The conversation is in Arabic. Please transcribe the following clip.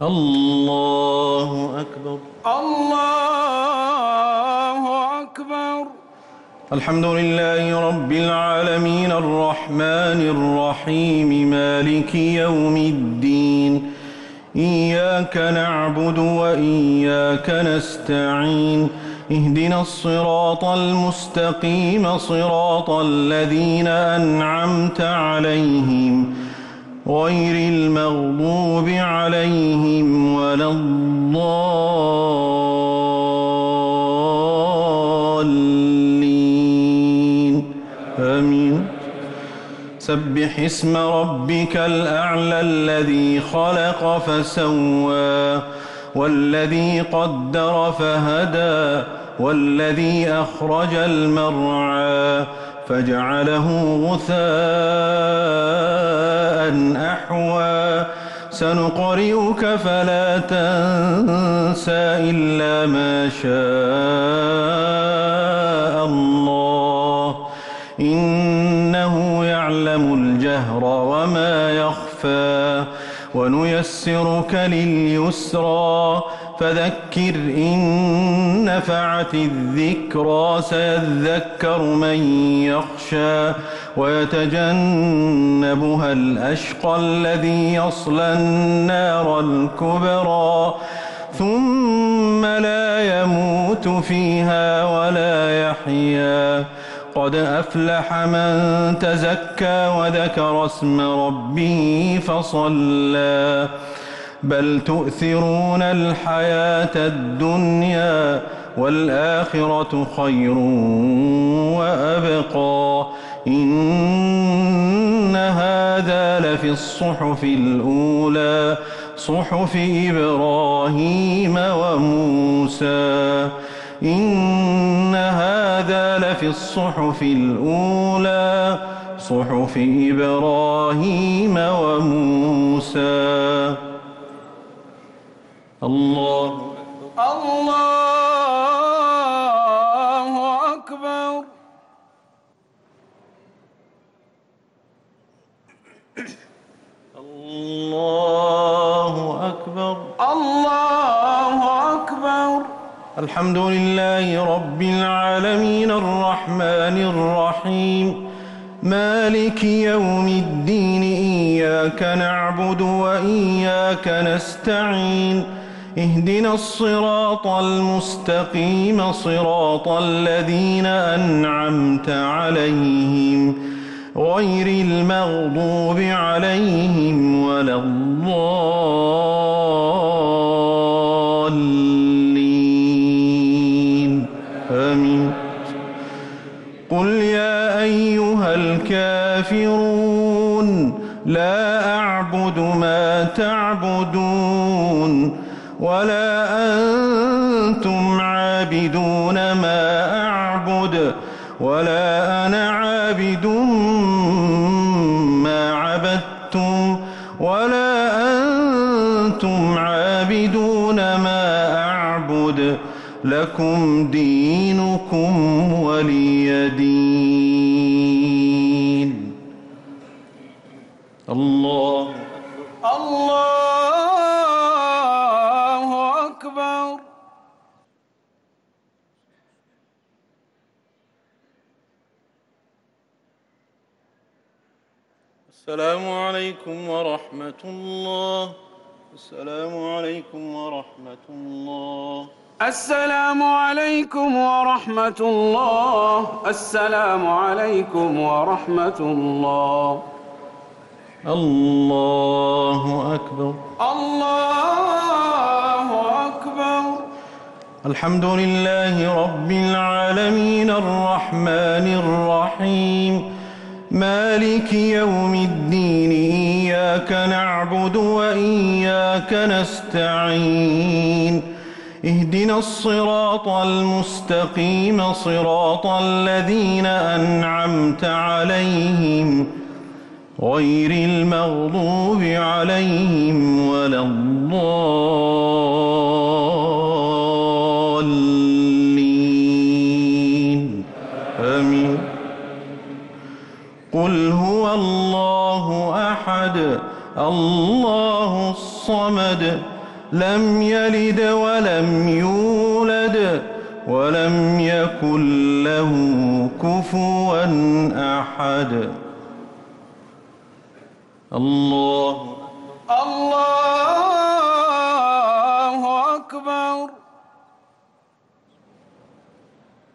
الله أكبر. الله أكبر. الحمد لله رب العالمين الرحمن الرحيم مالك يوم الدين إياك نعبد وإياك نستعين اهدنا الصراط المستقيم صراط الذين أنعمت عليهم غير المغضوب عليهم ولا الضالين آمين. سبح اسم ربك الأعلى الذي خلق فسوى والذي قدر فهدى والذي أخرج المرعى فجعله غثاء أحوى سنقرئك فلا تنسى إلا ما شاء الله إنه يعلم الجهر وما يخفى ونيسرك لليسرى فذكر إن نفعت الذكرى سيذكر من يخشى ويتجنبها الأشقى الذي يصلى النار الكبرى ثم لا يموت فيها ولا يحيا قد أفلح من تزكى وذكر اسم ربه فصلى بل تؤثرون الحياة الدنيا والآخرة خير وأبقى إن هذا لفي الصحف الأولى صحف إبراهيم وموسى إن هذا لفي الصحف الأولى صحف إبراهيم وموسى. الله أكبر. الله أكبر. الله أكبر. الحمد لله رب العالمين الرحمن الرحيم مالك يوم الدين إياك نعبد وإياك نستعين اهدنا الصراط المستقيم صراط الذين أنعمت عليهم غير المغضوب عليهم ولا الضالين آمين. قل يا أيها الكافرون لا أعبد ما تعبدون ولا أنتم عابدون ما أعبد ولا أنا عابد ما عبدتم ولا أنتم عابدون ما أعبد لكم دينكم ولي دين. الله أكبر. السلام عليكم ورحمة الله. السلام عليكم ورحمة الله. السلام عليكم ورحمة الله. السلام عليكم ورحمة الله. الله أكبر. الله أكبر. الحمد لله رب العالمين الرحمن الرحيم مالك يوم الدين إياك نعبد وإياك نستعين اهدنا الصراط المستقيم صراط الذين أنعمت عليهم غير المغضوب عليهم ولا الضالين آمين. قل هو الله أحد الله الصمد لم يلد ولم يولد ولم يكن له كفوا أحد. الله الله